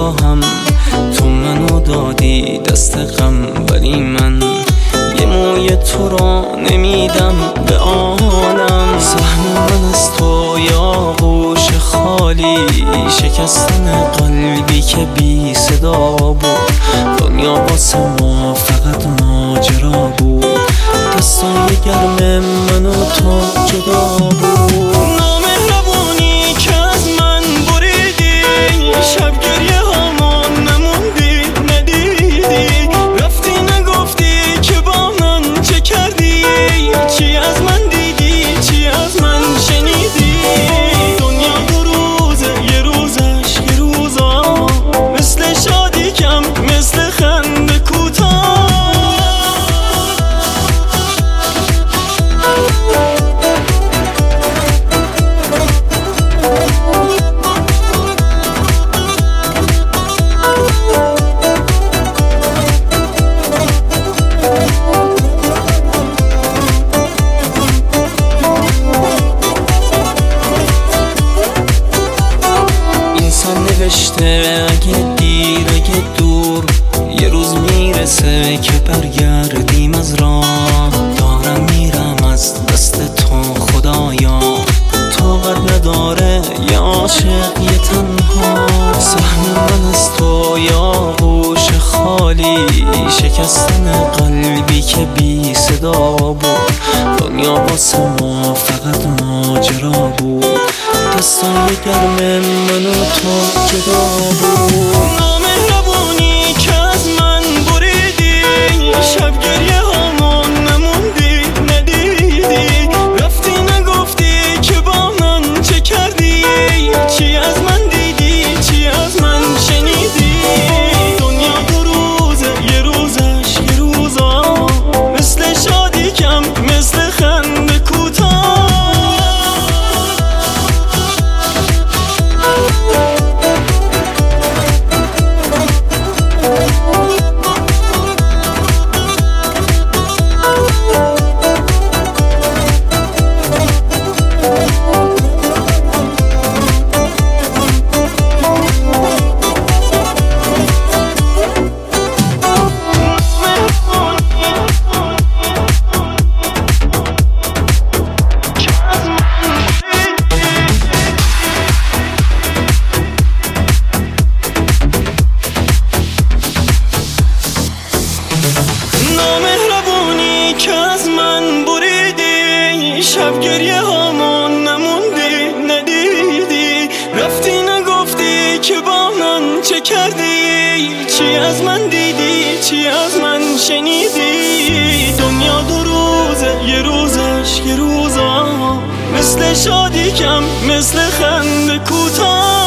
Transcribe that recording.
نگاهم تو منو دادی دست غم، ولی من یه موی تو را نمیدم به آنم. سهم من از تو یا آغوش خالی، شکستن قلبی که بی صدا بود. دنیا واسه ما فقط ماجرا بود، دستای گرم من و تو جدا بود. نامهربونی که از من بریدی، شب گریه هامون نموندی ندیدی، رفتی نگفتی که با من چه کردی، چی از من دیدی چی از من شنیدی. دنیا دو روزه یه روزش یه روزا، مثل شادی کم مثل خنده کوتاه. نوشته اگه دیر اگه دور، یه روز میرسه که برگردیم از راه. دارم میرم از دست تو خدایا، طاقت نداره یه عاشق یه تنها. سهم من از تو یا آغوش خالی، شکستن قلبی که بی صدا بود. دنیا واسه ما فقط ماجرا بود، دستای گرم من و تو جدا بود. نامهربونی که از من بریدی، شب گریه هامون نموندی ندیدی، رفتی نگفتی که با من چه کردی، چی از من دیدی چی از من شنیدی. دنیا دو روزه یه روزش یه روزا، مثل شادی کم مثل خنده کوتاه. نامهربونی که از من بریدی، شب گریه هامون نموندی ندیدی، رفتی نگفتی که با من چه کردی، چی از من دیدی چی از من شنیدی. دنیا دو روزه یه روزش یه روزا، مثل شادی کم مثل خنده کوتاه.